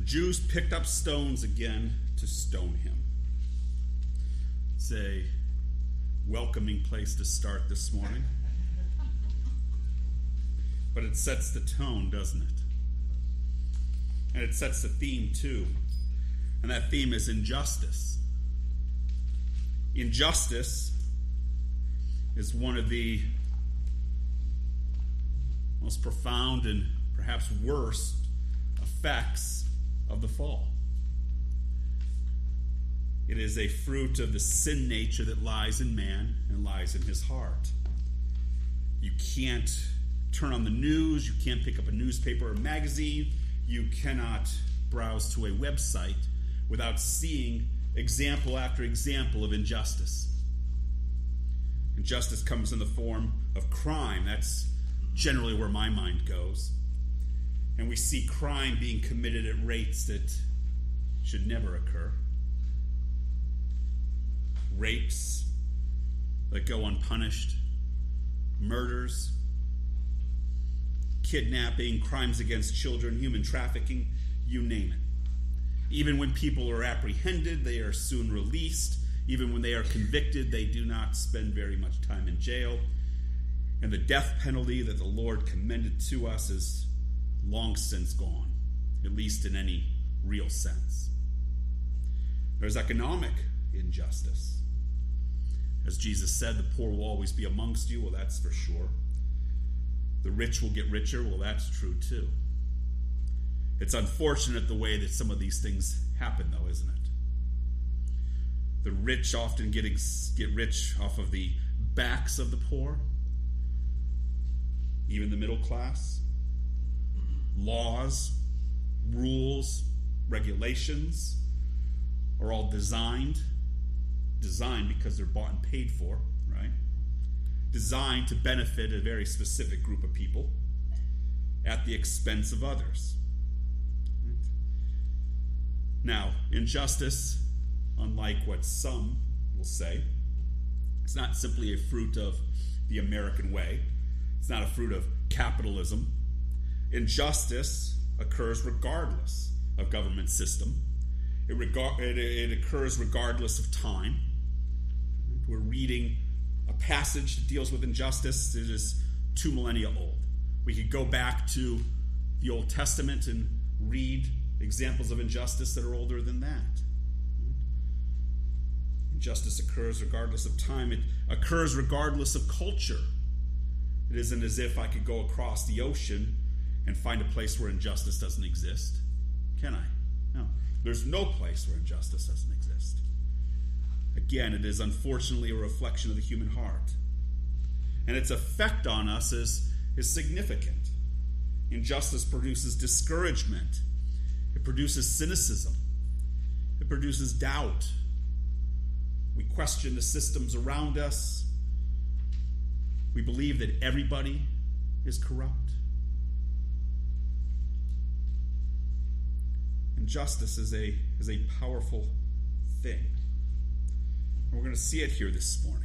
Jews picked up stones again to stone him. It's a welcoming place to start this morning. But it sets the tone, doesn't it? And it sets the theme too. And that theme is injustice. Injustice is one of the most profound and perhaps worst effects of the fall. It is a fruit of the sin nature that lies in man and lies in his heart. You can't turn on the news, you can't pick up a newspaper or magazine, you cannot browse to a website without seeing example after example of injustice. Injustice comes in the form of crime. That's generally where my mind goes. And we see crime being committed at rates that should never occur. Rapes that go unpunished, murders, kidnapping, crimes against children, human trafficking, you name it. Even when people are apprehended, they are soon released. Even when they are convicted, they do not spend very much time in jail. And the death penalty that the Lord commended to us is long since gone, at least in any real sense. There's economic injustice. As Jesus said, the poor will always be amongst you. Well, that's for sure. The rich will get richer. Well, that's true too. It's unfortunate the way that some of these things happen, though, isn't it? The rich often get rich off of the backs of the poor, even the middle class. Laws, rules, regulations are all designed because they're bought and paid for, right? Designed to benefit a very specific group of people at the expense of others. Right? Now, injustice, unlike what some will say, it's not simply a fruit of the American way. It's not a fruit of capitalism. Injustice occurs regardless of government system. It occurs regardless of time. We're reading a passage that deals with injustice that is 2 millennia old. We could go back to the Old Testament and read examples of injustice that are older than that. Injustice occurs regardless of time. It occurs regardless of culture. It isn't as if I could go across the ocean and find a place where injustice doesn't exist. Can I? No. There's no place where injustice doesn't exist. Again, it is unfortunately a reflection of the human heart. And its effect on us is significant. Injustice produces discouragement. It produces cynicism. It produces doubt. We question the systems around us. We believe that everybody is corrupt. Injustice is a powerful thing. And we're going to see it here this morning.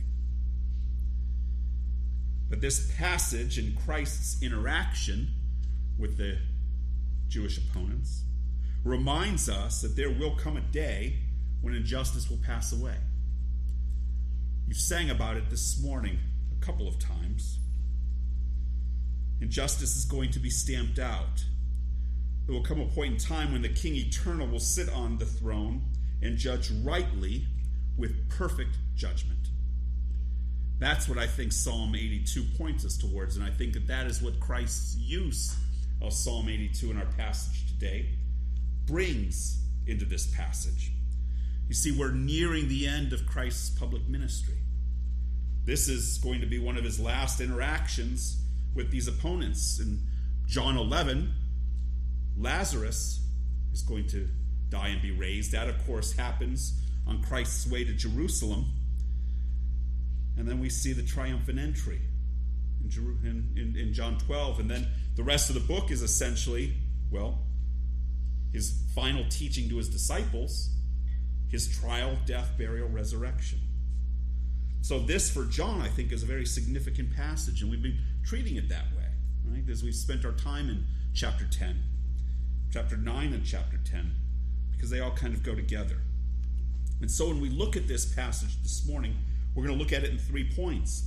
But this passage in Christ's interaction with the Jewish opponents reminds us that there will come a day when injustice will pass away. You've sang about it this morning a couple of times. Injustice is going to be stamped out. There will come a point in time when the King Eternal will sit on the throne and judge rightly with perfect judgment. That's what I think Psalm 82 points us towards, and I think that is what Christ's use of Psalm 82 in our passage today brings into this passage. You see, we're nearing the end of Christ's public ministry. This is going to be one of his last interactions with these opponents. In John 11, Lazarus is going to die and be raised. That, of course, happens on Christ's way to Jerusalem. And then we see the triumphant entry in John 12. And then the rest of the book is essentially, well, his final teaching to his disciples, his trial, death, burial, resurrection. So this, for John, I think, is a very significant passage, and we've been treating it that way, right? As we've spent our time in chapter 10. chapter 9 and chapter 10, because they all kind of go together. And so when we look at this passage this morning, we're going to look at it in 3 points.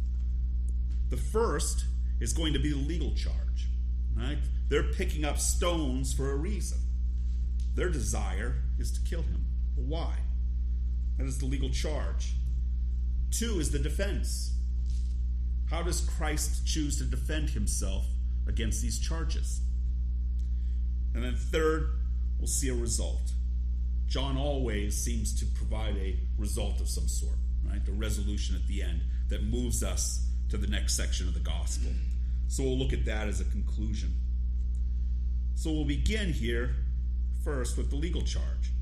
The first is going to be the legal charge. Right? They're picking up stones for a reason. Their desire is to kill him. Well, why? That is the legal charge. 2 is the defense. How does Christ choose to defend himself against these charges? And then 3rd, we'll see a result. John always seems to provide a result of some sort, right? A resolution at the end that moves us to the next section of the gospel. So we'll look at that as a conclusion. So we'll begin here first with the legal charge.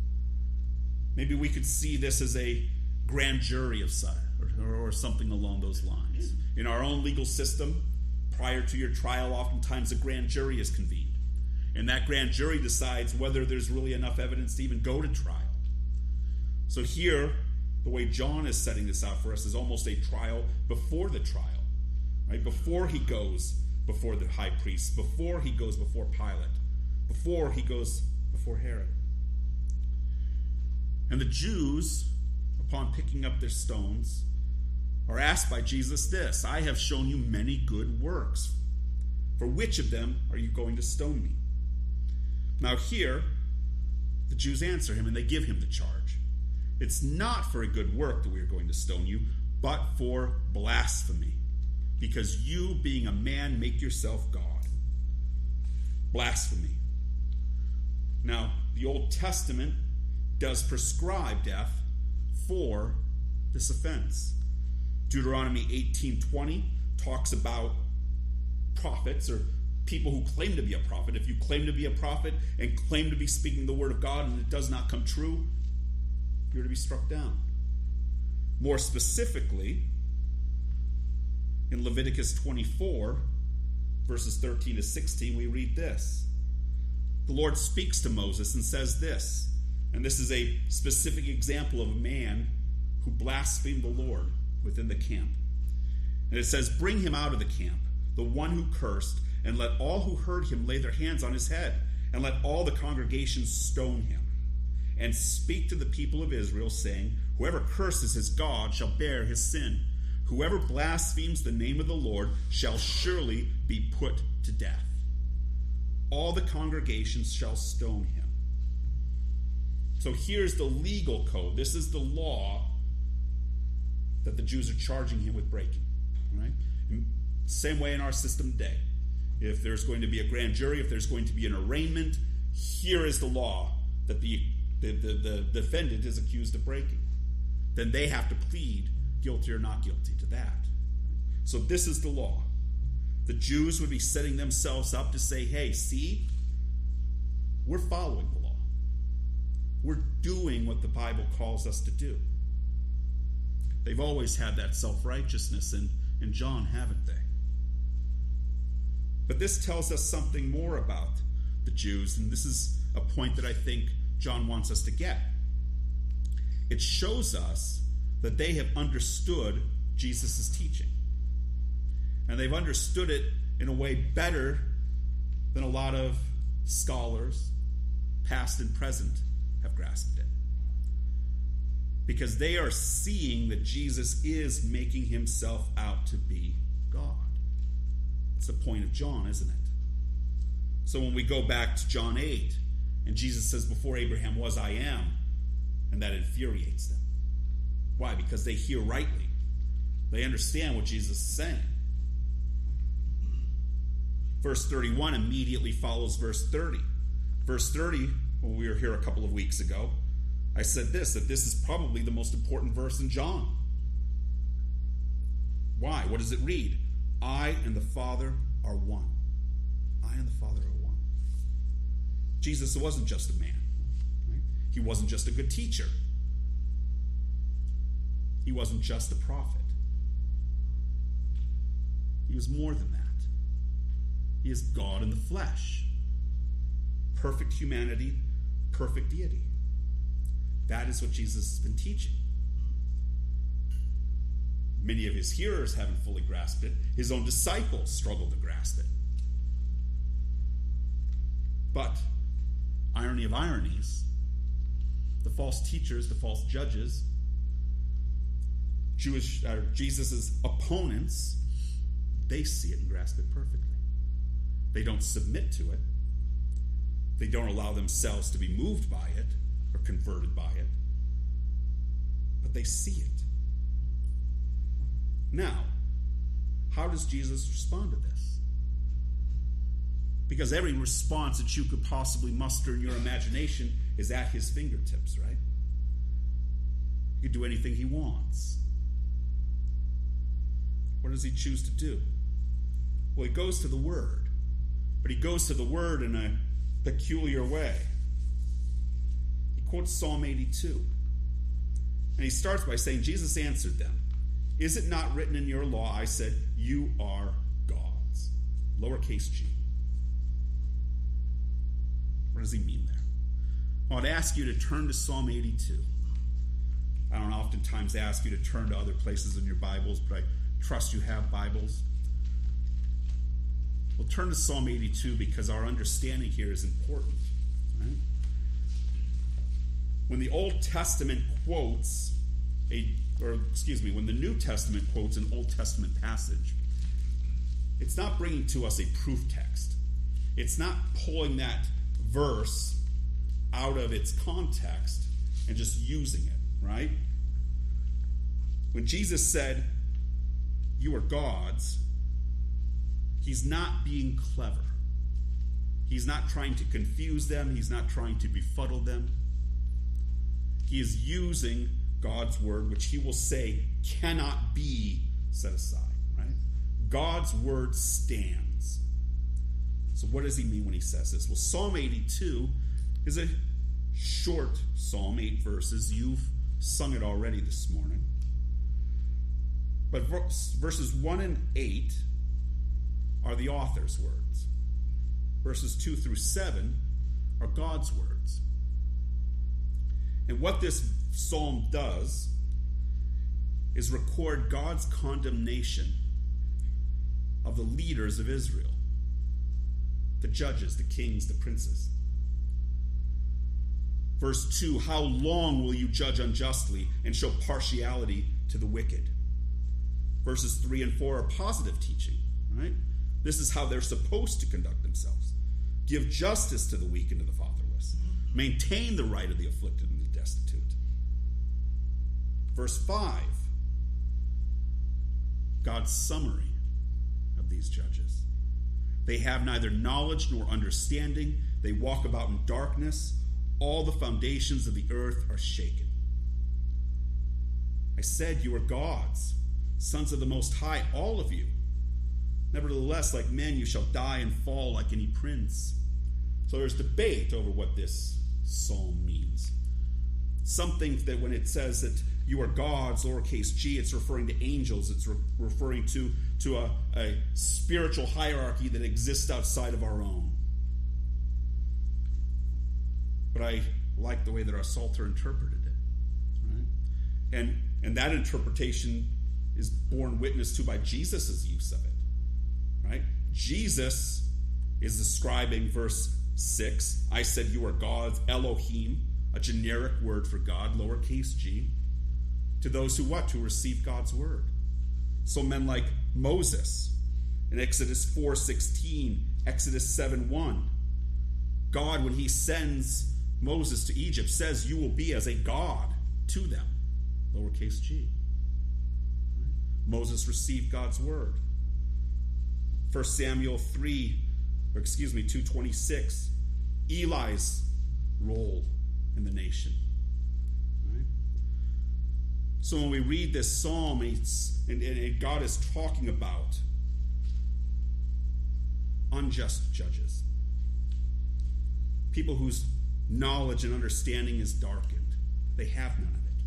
Maybe we could see this as a grand jury of some, or something along those lines. In our own legal system, prior to your trial, oftentimes a grand jury is convened. And that grand jury decides whether there's really enough evidence to even go to trial. So here, the way John is setting this out for us is almost a trial before the trial. Right? Before he goes before the high priest, before he goes before Pilate, before he goes before Herod. And the Jews, upon picking up their stones, are asked by Jesus this: I have shown you many good works. For which of them are you going to stone me? Now here, the Jews answer him and they give him the charge. It's not for a good work that we are going to stone you, but for blasphemy, because you, being a man, make yourself God. Blasphemy. Now, the Old Testament does prescribe death for this offense. Deuteronomy 18:20 talks about prophets, or people who claim to be a prophet. If you claim to be a prophet and claim to be speaking the word of God and it does not come true, you're to be struck down. More specifically, in Leviticus 24, verses 13 to 16, we read this. The Lord speaks to Moses and says this, and this is a specific example of a man who blasphemed the Lord within the camp. And it says, bring him out of the camp, the one who cursed, and let all who heard him lay their hands on his head, and let all the congregation stone him. And speak to the people of Israel, saying, whoever curses his God shall bear his sin. Whoever blasphemes the name of the Lord shall surely be put to death. All the congregations shall stone him. So here's the legal code. This is the law that the Jews are charging him with breaking. Right? Same way in our system today. If there's going to be a grand jury, if there's going to be an arraignment, here is the law that the defendant is accused of breaking. Then they have to plead guilty or not guilty to that. So this is the law. The Jews would be setting themselves up to say, hey, see, we're following the law. We're doing what the Bible calls us to do. They've always had that self-righteousness in John, haven't they? But this tells us something more about the Jews, and this is a point that I think John wants us to get. It shows us that they have understood Jesus' teaching. And they've understood it in a way better than a lot of scholars, past and present, have grasped it. Because they are seeing that Jesus is making himself out to be God. It's the point of John, isn't it? So when we go back to John 8, and Jesus says, before Abraham was, I am, and that infuriates them. Why? Because they hear rightly. They understand what Jesus is saying. Verse 31 immediately follows verse 30. Verse 30, when we were here a couple of weeks ago, I said this, that this is probably the most important verse in John. Why? What does it read? I and the Father are one. I and the Father are one. Jesus wasn't just a man. Right? He wasn't just a good teacher. He wasn't just a prophet. He was more than that. He is God in the flesh. Perfect humanity, perfect deity. That is what Jesus has been teaching. Many of his hearers haven't fully grasped it. His own disciples struggle to grasp it. But, irony of ironies, the false teachers, the false judges, Jesus' opponents, they see it and grasp it perfectly. They don't submit to it. They don't allow themselves to be moved by it or converted by it. But they see it. Now, how does Jesus respond to this? Because every response that you could possibly muster in your imagination is at his fingertips, right? He can do anything he wants. What does he choose to do? Well, he goes to the Word. But he goes to the Word in a peculiar way. He quotes Psalm 82. And he starts by saying, Jesus answered them, "Is it not written in your law, I said, you are gods?" Lowercase g. What does he mean there? Well, I'd ask you to turn to Psalm 82. I don't oftentimes ask you to turn to other places in your Bibles, but I trust you have Bibles. We'll turn to Psalm 82 because our understanding here is important. Right? When the Old Testament quotes when the New Testament quotes an Old Testament passage, it's not bringing to us a proof text. It's not pulling that verse out of its context and just using it, right? When Jesus said, "You are gods," he's not being clever. He's not trying to confuse them. He's not trying to befuddle them. He is using God's word, which he will say cannot be set aside, right? God's word stands. So what does he mean when he says this? Well, Psalm 82 is a short psalm, 8 verses. You've sung it already this morning. But verses 1 and 8 are the author's words. Verses 2 through 7 are God's words. And what this psalm does is record God's condemnation of the leaders of Israel, the judges, the kings, the princes. Verse 2, "How long will you judge unjustly and show partiality to the wicked?" Verses 3 and 4 are positive teaching, right? This is how they're supposed to conduct themselves. Give justice to the weak and to the fatherless. Maintain the right of the afflicted and the destitute. Verse 5, God's summary of these judges. They have neither knowledge nor understanding. They walk about in darkness. All the foundations of the earth are shaken. I said, "You are gods, sons of the Most High, all of you. Nevertheless, like men, you shall die and fall like any prince." So there's debate over what this psalm means. Some think that when it says that you are gods, lowercase g, it's referring to angels. It's referring to a spiritual hierarchy that exists outside of our own. But I like the way that our Psalter interpreted it. Right? And that interpretation is borne witness to by Jesus' use of it. Right? Jesus is describing verse 6. I said you are gods, Elohim, a generic word for God, lowercase g, to those who what? Who receive God's word. So men like Moses in Exodus 4:16, Exodus 7:1. God, when he sends Moses to Egypt, says you will be as a god to them, lowercase g. Right? Moses received God's word. 1 Samuel 2:26, Eli's role in the nation. Right? So when we read this psalm, and God is talking about unjust judges, people whose knowledge and understanding is darkened. They have none of it.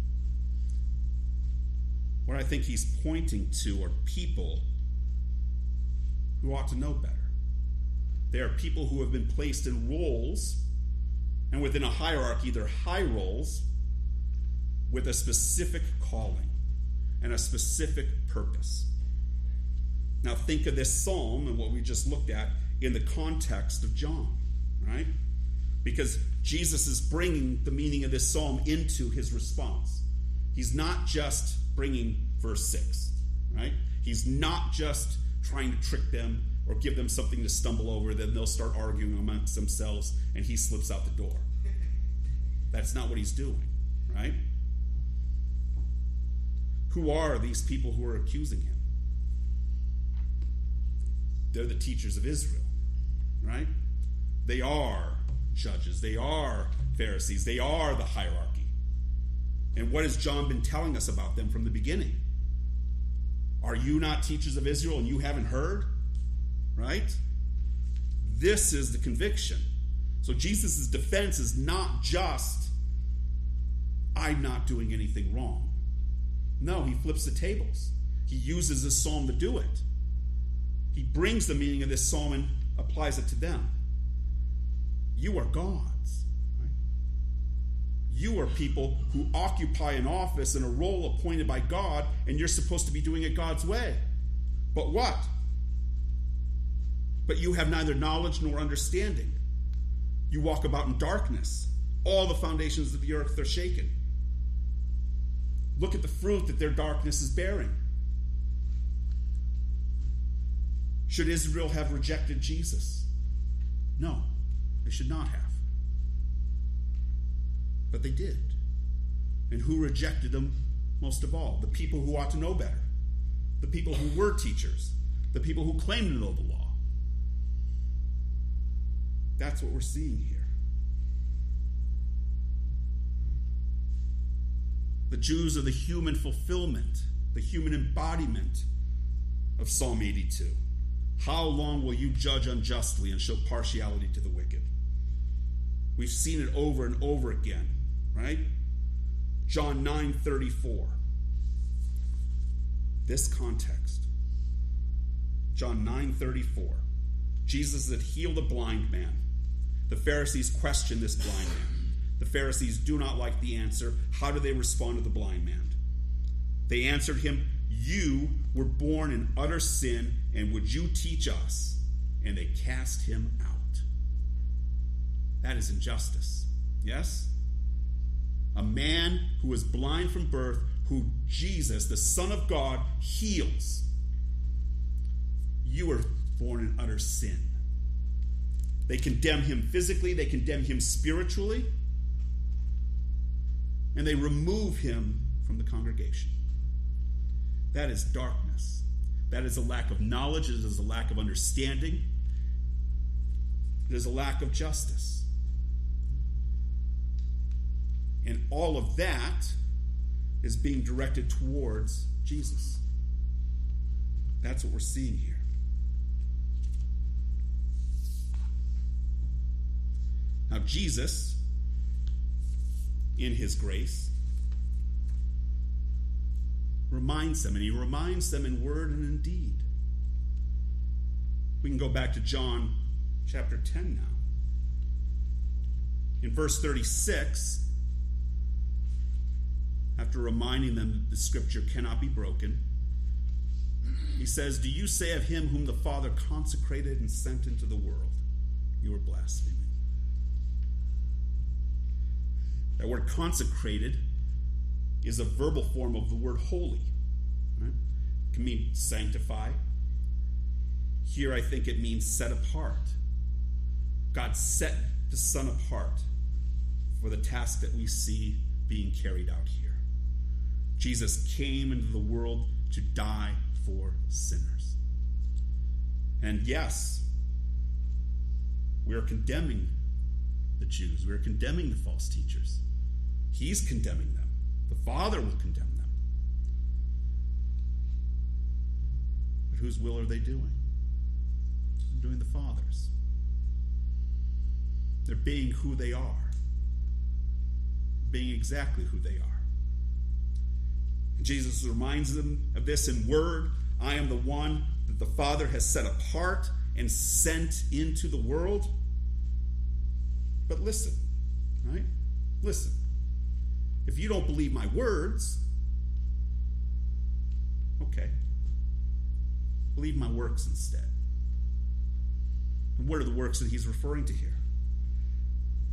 What I think he's pointing to are people who ought to know better. They are people who have been placed in roles, and within a hierarchy, they're high roles with a specific calling and a specific purpose. Now think of this psalm and what we just looked at in the context of John. right? Because Jesus is bringing the meaning of this psalm into his response. He's not just bringing verse 6, right? He's not just trying to trick them or give them something to stumble over, then they'll start arguing amongst themselves and he slips out the door. That's not what he's doing, right? Who are these people who are accusing him? They're the teachers of Israel, right? They are judges. They are Pharisees. They are the hierarchy. And what has John been telling us about them from the beginning? Are you not teachers of Israel and you haven't heard? Right? This is the conviction. So Jesus' defense is not just, I'm not doing anything wrong. No, he flips the tables. He uses this psalm to do it. He brings the meaning of this psalm and applies it to them. You are gods. Right? You are people who occupy an office and a role appointed by God, and you're supposed to be doing it God's way. But what? But you have neither knowledge nor understanding. You walk about in darkness. All the foundations of the earth are shaken. Look at the fruit that their darkness is bearing. Should Israel have rejected Jesus? No, they should not have. But they did. And who rejected them most of all? The people who ought to know better. The people who were teachers. The people who claimed to know the law. That's what we're seeing here. The Jews are the human fulfillment, the human embodiment of Psalm 82. How long will you judge unjustly and show partiality to the wicked? We've seen it over and over again, right? John 9:34. This context. John 9:34. Jesus had healed a blind man. The Pharisees questioned this blind man. The Pharisees do not like the answer. How do they respond to the blind man? They answered him, you were born in utter sin, and would you teach us? And they cast him out. That is injustice. Yes? A man who was blind from birth, who Jesus, the Son of God, heals. You were born in utter sin. They condemn him physically, they condemn him spiritually, and they remove him from the congregation. That is darkness. That is a lack of knowledge. It is a lack of understanding. It is a lack of justice. And all of that is being directed towards Jesus. That's what we're seeing here. Now, Jesus, in his grace, reminds them, and he reminds them in word and in deed. We can go back to John chapter 10 now. In verse 36, after reminding them that the scripture cannot be broken, he says, do you say of him whom the Father consecrated and sent into the world, you are blaspheming? That word consecrated is a verbal form of the word holy. Right? It can mean sanctify. Here I think it means set apart. God set the Son apart for the task that we see being carried out here. Jesus came into the world to die for sinners. And yes, we are condemning the Jews. We are condemning the false teachers. He's condemning them. The Father will condemn them. But whose will are they doing? They're doing the Father's. They're being who they are. Being exactly who they are. And Jesus reminds them of this in word. I am the one that the Father has set apart and sent into the world. But listen, right? Listen. If you don't believe my words, okay. Believe my works instead. And what are the works that he's referring to here?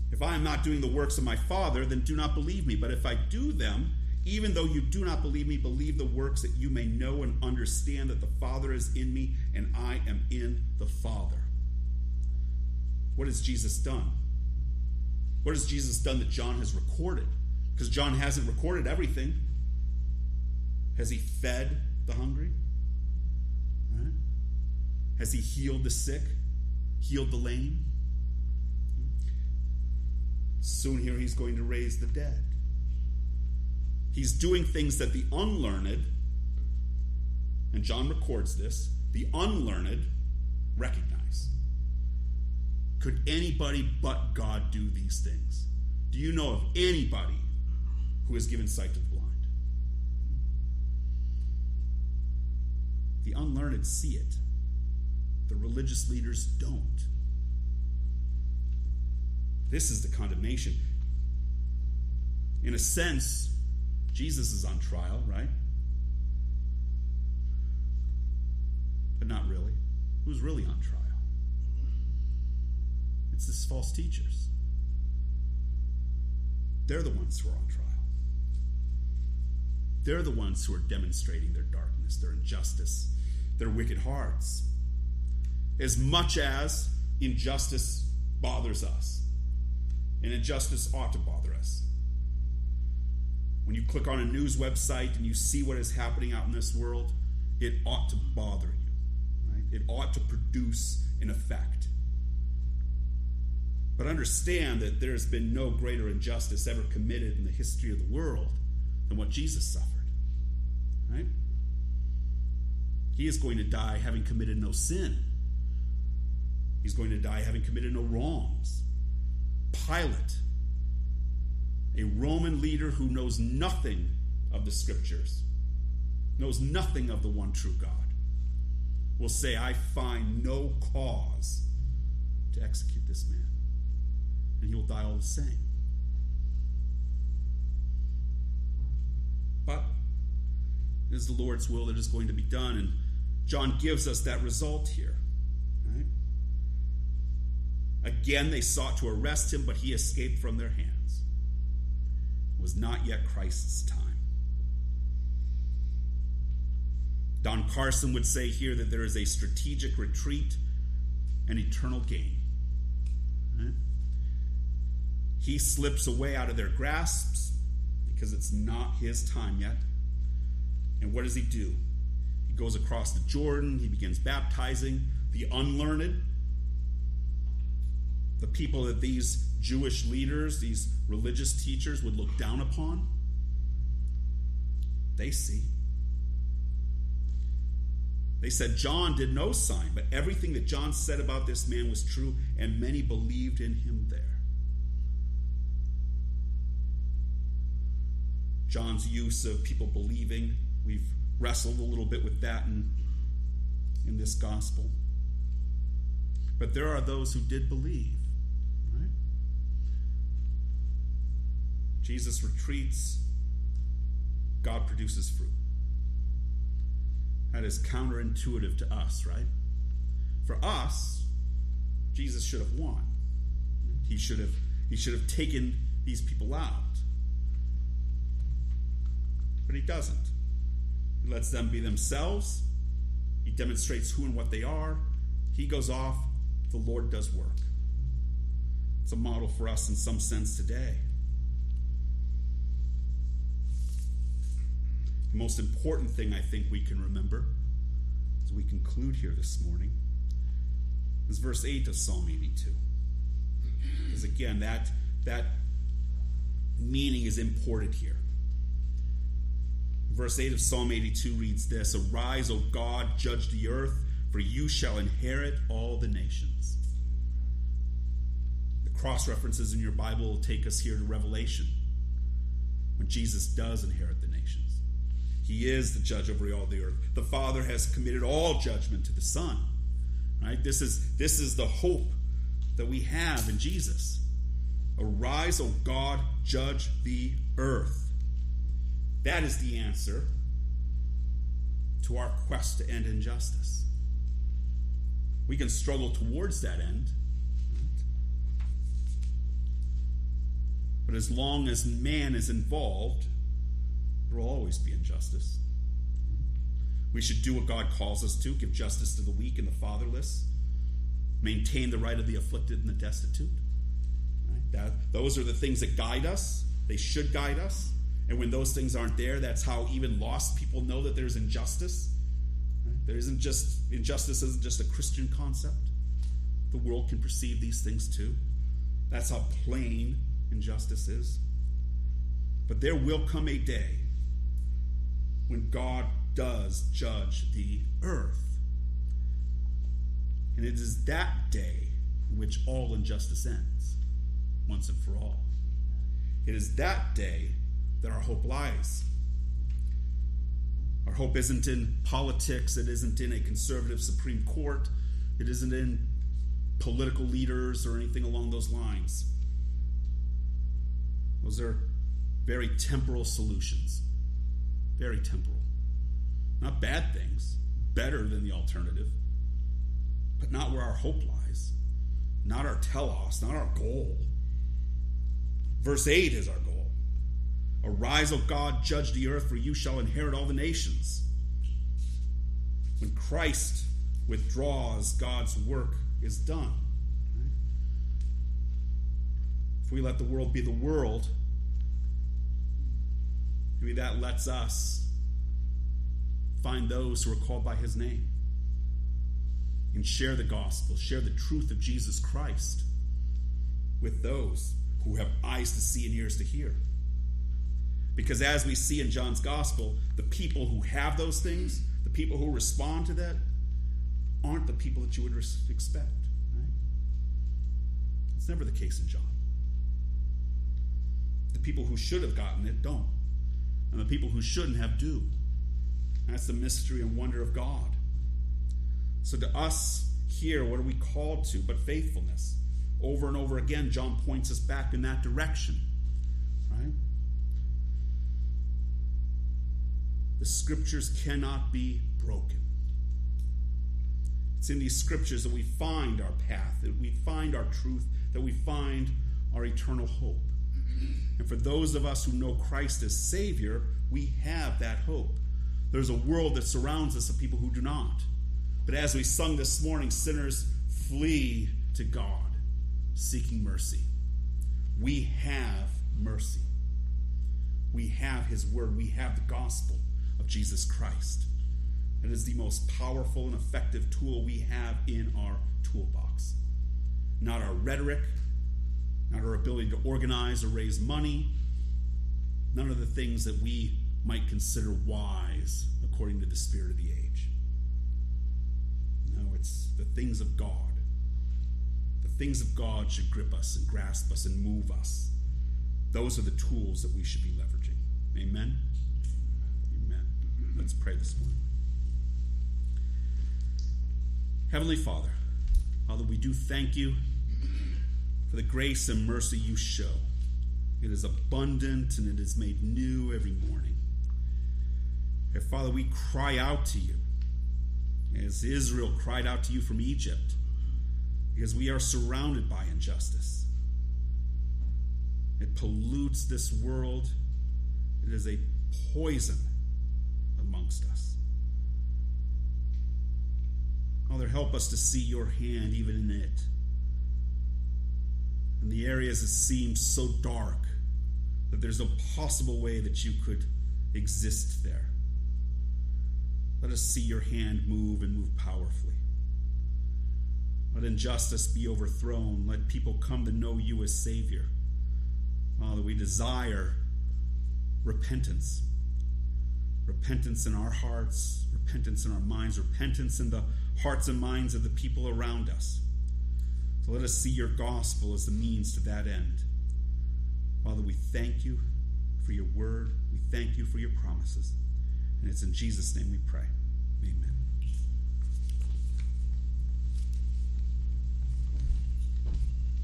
If I am not doing the works of my Father, then do not believe me. But if I do them, even though you do not believe me, believe the works, that you may know and understand that the Father is in me and I am in the Father. What has Jesus done? What has Jesus done that John has recorded? Because John hasn't recorded everything. Has he fed the hungry? Right? Has he healed the sick? Healed the lame? Soon here he's going to raise the dead. He's doing things that the unlearned, and John records this, the unlearned recognize. Could anybody but God do these things? Do you know of anybody who has given sight to the blind? The unlearned see it. The religious leaders don't. This is the condemnation. In a sense, Jesus is on trial, right? But not really. Who's really on trial? It's these false teachers. They're the ones who are on trial. They're the ones who are demonstrating their darkness, their injustice, their wicked hearts. As much as injustice bothers us, and injustice ought to bother us. When you click on a news website and you see what is happening out in this world, it ought to bother you. Right? It ought to produce an effect. But understand that there has been no greater injustice ever committed in the history of the world than what Jesus suffered. Right? He is going to die having committed no sin. He's going to die having committed no wrongs. Pilate, a Roman leader who knows nothing of the scriptures, knows nothing of the one true God, will say, I find no cause to execute this man. And he will die all the same. But it is the Lord's will that is going to be done, and John gives us that result here. Right? Again, they sought to arrest him, but he escaped from their hands. It was not yet Christ's time. Don Carson would say here that there is a strategic retreat and eternal gain. Right? He slips away out of their grasps because it's not his time yet. And what does he do? He goes across the Jordan. He begins baptizing the unlearned, the people that these Jewish leaders, these religious teachers would look down upon. They see. They said John did no sign, but everything that John said about this man was true, and many believed in him there. John's use of people believing, we've wrestled a little bit with that in this gospel. But there are those who did believe. Right? Jesus retreats, God produces fruit. That is counterintuitive to us, right? For us, Jesus should have won. He should have taken these people out. But he doesn't. He lets them be themselves. He demonstrates who and what they are. He goes off. The Lord does work. It's a model for us in some sense today. The most important thing I think we can remember as we conclude here this morning is verse 8 of Psalm 82. Because again, that meaning is imported here. Verse 8 of Psalm 82 reads this: Arise, O God, judge the earth, for you shall inherit all the nations. The cross references in your Bible will take us here to Revelation, when Jesus does inherit the nations. He is the judge over all the earth. The Father has committed all judgment to the Son. Right? This is the hope that we have in Jesus. Arise, O God, judge the earth. That is the answer to our quest to end injustice. We can struggle towards that end. But as long as man is involved, there will always be injustice. We should do what God calls us to, give justice to the weak and the fatherless, maintain the right of the afflicted and the destitute. Right? Those are the things that guide us. They should guide us. And when those things aren't there, that's how even lost people know that there's injustice. Right? Injustice isn't just a Christian concept. The world can perceive these things too. That's how plain injustice is. But there will come a day when God does judge the earth. And it is that day in which all injustice ends, once and for all. It is that day that our hope lies. Our hope isn't in politics. It isn't in a conservative Supreme Court. It isn't in political leaders or anything along those lines. Those are very temporal solutions. Very temporal. Not bad things. Better than the alternative. But not where our hope lies. Not our telos. Not our goal. Verse 8 is our goal. Arise, O God, judge the earth, for you shall inherit all the nations. When Christ withdraws, God's work is done. Right? If we let the world be the world, maybe that lets us find those who are called by his name and share the gospel, share the truth of Jesus Christ with those who have eyes to see and ears to hear. Because as we see in John's gospel, the people who have those things, the people who respond to that, aren't the people that you would expect. Right? It's never the case in John. The people who should have gotten it don't. And the people who shouldn't have do. That's the mystery and wonder of God. So to us here, what are we called to but faithfulness? Over and over again, John points us back in that direction. Right? The scriptures cannot be broken. It's in these scriptures that we find our path, that we find our truth, that we find our eternal hope. And for those of us who know Christ as Savior, we have that hope. There's a world that surrounds us of people who do not. But as we sung this morning, sinners flee to God, seeking mercy. We have mercy. We have his word. We have the gospel of Jesus Christ. It is the most powerful and effective tool we have in our toolbox. Not our rhetoric, not our ability to organize or raise money, none of the things that we might consider wise according to the spirit of the age. No, it's the things of God. The things of God should grip us and grasp us and move us. Those are the tools that we should be leveraging. Amen? Amen. Let's pray this morning. Heavenly Father, we do thank you for the grace and mercy you show. It is abundant and it is made new every morning. And Father, we cry out to you as Israel cried out to you from Egypt, because we are surrounded by injustice. It pollutes this world. It is a poison amongst us. Father, help us to see your hand even in it. In the areas that seem so dark that there's no possible way that you could exist there. Let us see your hand move and move powerfully. Let injustice be overthrown. Let people come to know you as Savior. Father, we desire repentance. Repentance in our hearts, repentance in our minds, repentance in the hearts and minds of the people around us. So let us see your gospel as the means to that end. Father, we thank you for your word. We thank you for your promises. And it's in Jesus' name we pray. Amen.